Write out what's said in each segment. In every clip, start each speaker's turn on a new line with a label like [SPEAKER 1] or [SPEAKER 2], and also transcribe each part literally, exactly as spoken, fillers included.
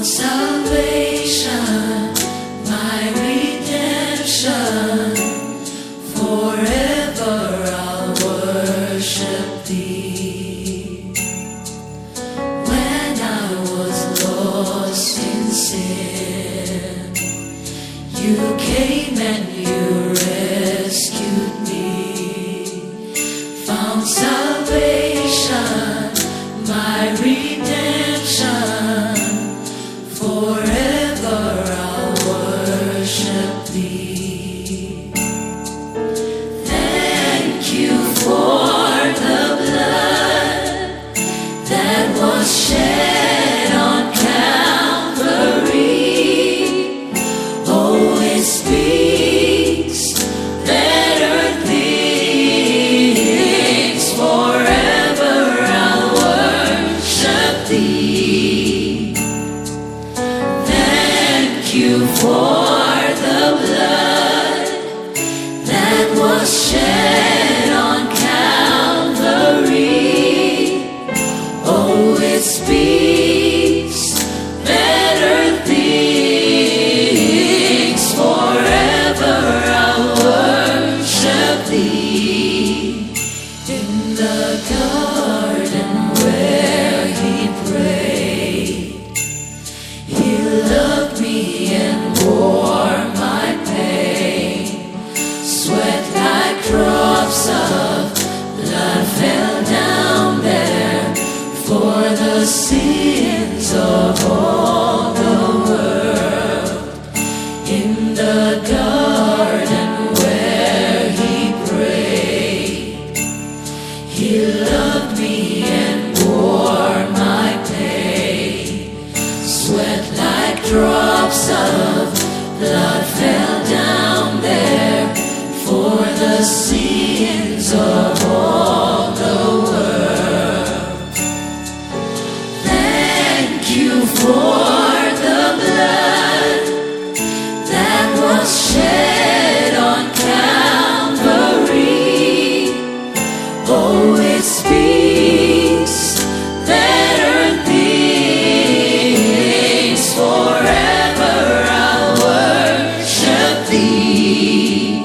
[SPEAKER 1] salvation, my redemption. Forever I'll worship Thee. When I was lost in sin, You came and You rescued me. Found salvation, my redemption. Forever I'll worship Thee. Thank You for the blood that was shed on Calvary. Oh, it speaks better things. Forever I'll worship Thee. Thank You for the blood that was shed on Calvary. Oh, it speaks better things. Forever I'll worship Thee. In the garden where He prayed, He loved me and bore my pain. Sweat like drops of blood fell down there for the sins of all the world. In the garden where He prayed, He loved me and bore my pain. Sweat like drops of blood fell down there for the sins of all the world. Thank You for the blood that was shed on Calvary. Oh, it speaks better things. Forever I'll worship Thee.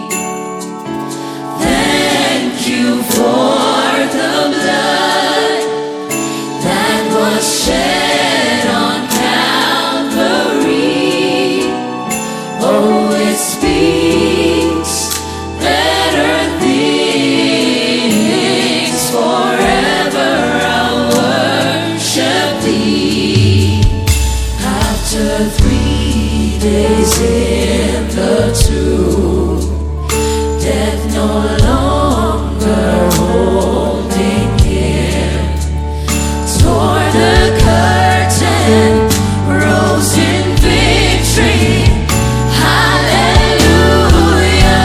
[SPEAKER 1] Thank You for the blood that was shed on Calvary. Oh, it speaks better things. Forever I'll worship Thee. After three days in the tomb, death no longer holding Him, tore the curtain, rose in victory. Hallelujah,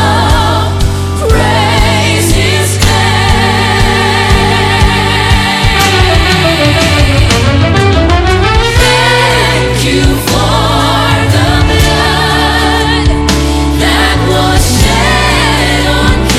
[SPEAKER 1] praise His name. Thank You for the blood that was shed on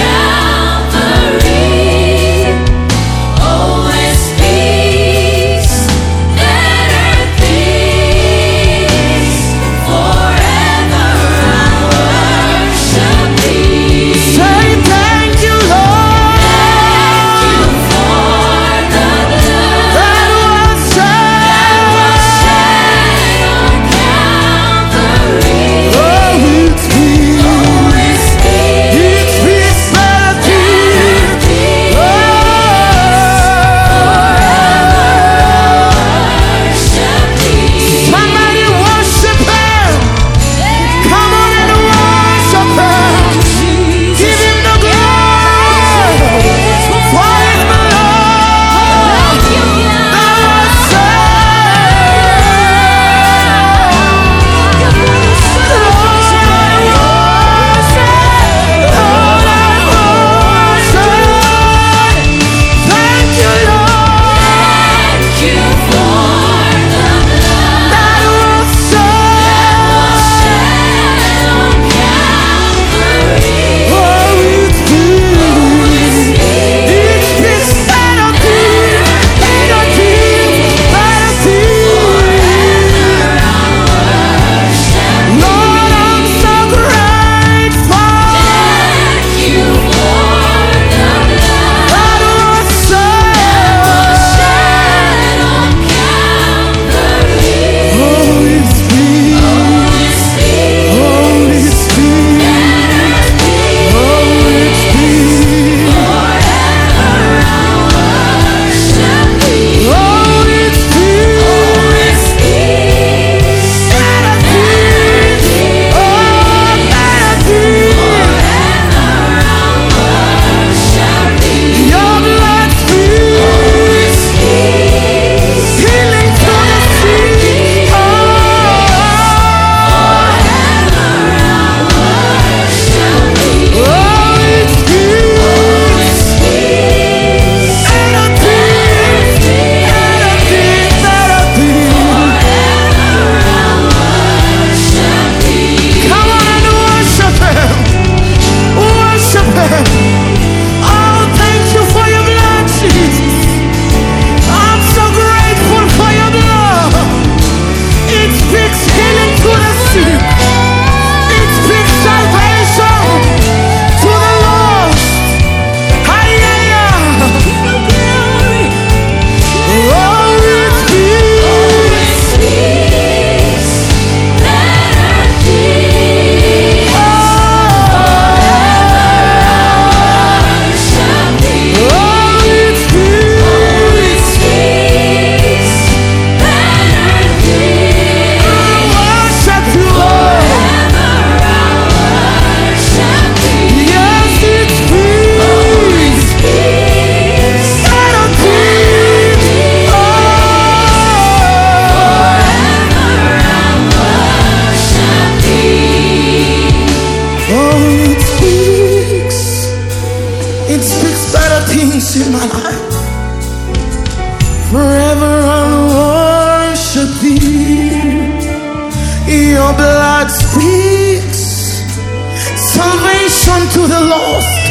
[SPEAKER 2] Jesus in my life. Forever I'll worship thee. Your blood speaks salvation to the lost.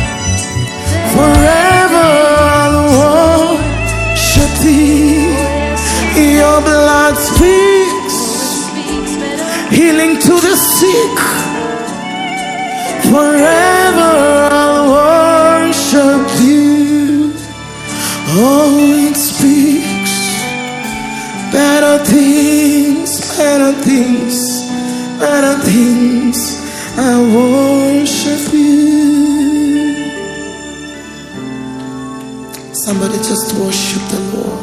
[SPEAKER 2] Forever I'll worship thee. Your blood speaks healing to the sick. Forever I'll worship you. Oh, it speaks better things, better things, better things. I worship you. Somebody just worship the Lord.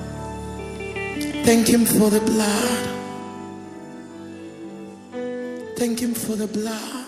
[SPEAKER 2] Thank Him for the blood. Thank Him for the blood.